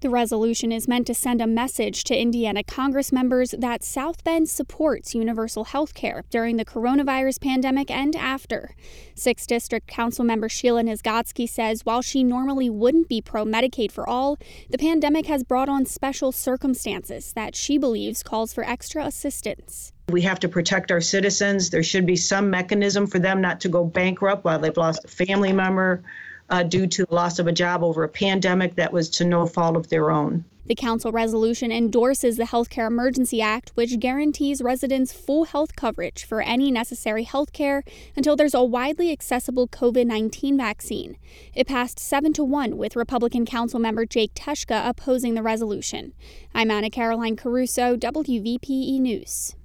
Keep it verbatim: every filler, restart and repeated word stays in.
The resolution is meant to send a message to Indiana Congress members that South Bend supports universal health care during the coronavirus pandemic and after. sixth District Councilmember Sheila Nizgotsky says while she normally wouldn't be pro-Medicaid for all, the pandemic has brought on special circumstances that she believes calls for extra assistance. We have to protect our citizens. There should be some mechanism for them not to go bankrupt while they've lost a family member uh, due to the loss of a job over a pandemic that was to no fault of their own. The council resolution endorses the Healthcare Emergency Act, which guarantees residents full health coverage for any necessary health care until there's a widely accessible covid nineteen vaccine. It passed seven to one with Republican Councilmember Jake Teshka opposing the resolution. I'm Anna Caroline Caruso, W V P E News.